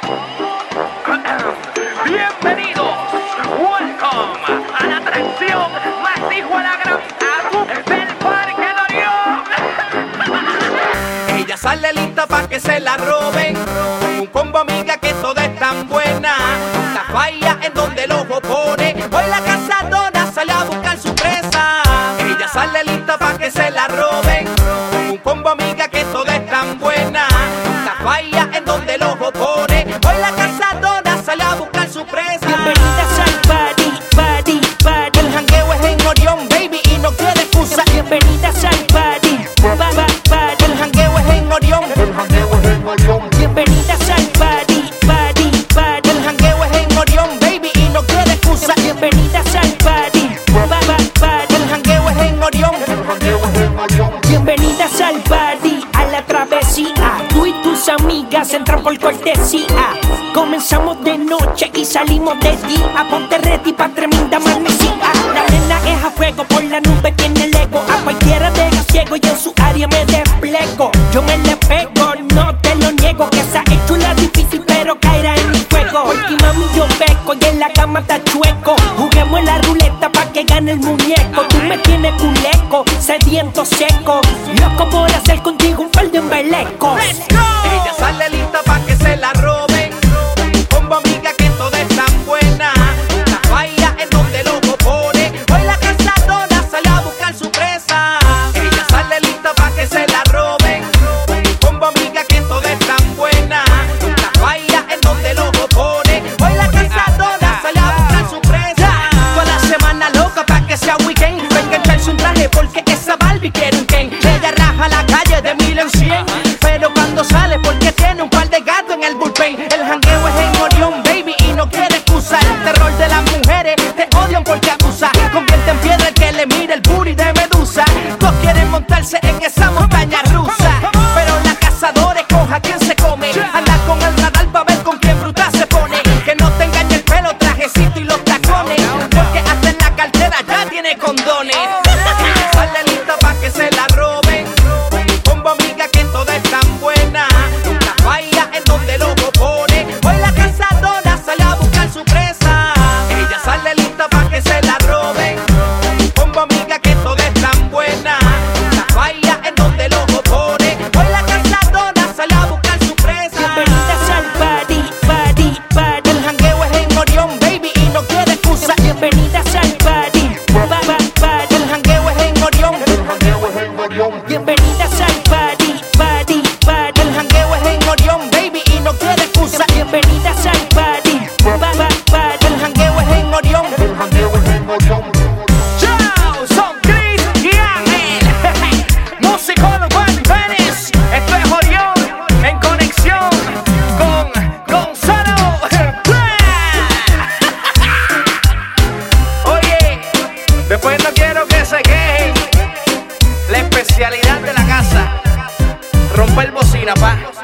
Bienvenidos, welcome a la atracción más hijo a la gran del Parque Dorión. Ella sale lista pa' que se la roben, con un combo amiga que toda es tan buena. La falla en donde el ojo pone, hoy la cazadora sale a buscar su presa. Ella sale lista pa' que se la roben, con un combo amiga que toda es tan buena. La falla en donde el ojo pone, hoy la cazadora sale a buscar su presa. Bienvenidas al party, party, party. El jangueo es en Orión, baby, y no quiere excusa. Bienvenidas al party, party. El jangueo es en Orión. Bienvenidas al party, party, party. El jangueo es en Orión, baby, y no quiere excusa. Bienvenidas al party, party. El jangueo es en Orión. Bienvenidas al party, a la travesía. Tú y tus amigas entran por cortesía. Comenzamos de noche y salimos de día. Ponte ready pa' tremenda amanecida. La nena es a fuego, por la nube tiene el ego. A cualquiera deja ciego y en su área me desplego. Yo me le pego, no te lo niego. Que esa es chula difícil pero caerá en mi juego. Porque mami yo peco y en la cama está chueco. Juguemos en la ruleta pa' que gane el muñeco. Tú me tienes culeco, sediento seco. Loco por hacer contigo un par de embelecos. Ella sale lista pa' que se la roben, combo amiga que toda es tan buena. La falla en donde el ojo pone, hoy la cazadora sale a buscar su presa. Ella sale lista pa' que se la roben, combo amiga que toda es tan buena. La falla en donde el ojo pone, hoy la cazadora sale a buscar su presa. Toda la semana loca pa' que sea weekend, venga a echarse un traje porque esa Barbie quiere un Ken. Ella raja la calle de 1000 en 100, pero cuando sale porque tiene un par de gatos en el bullpen. El jangueo es en Orión, baby, y no quiere excusa. El terror de las mujeres te odian porque acusa. Convierte en piedra el que le mire el booty de Medusa. Todos quieren montarse en esa montaña rusa, pero la cazadora escoja quién se come. Anda con el radar pa' ver con quién bruta se pone. Que no te engañe el pelo, trajecito y los tacones, porque hasta en la cartera ya tiene condones. Sale lista pa' que se la roben, combo amiga que toda es tan buena. La falla en donde el ojo pone, hoy la cazadora sale a buscar su presa. Ella sale lista pa' que se la roben, combo amiga que toda es tan buena. La falla en donde el ojo pone, hoy la cazadora sale a buscar su presa. Bienvenidas al party, party, party. El jangueo es en Orión, baby, y no quiere excusa. Bienvenidas al party, party. El jangueo es en Orión. Bienvenidas al party, party, party. El jangueo es en Orión, baby, y no quiere excusa. Bienvenidas al party, party. El jangueo es en Orión. Chao, son Chris y Ángel. Músico Urban Venice. Esto es Orión en conexión con Gonzalo. Oye, después no quiero que se quejen. La especialidad de la casa, romper bocina, pa.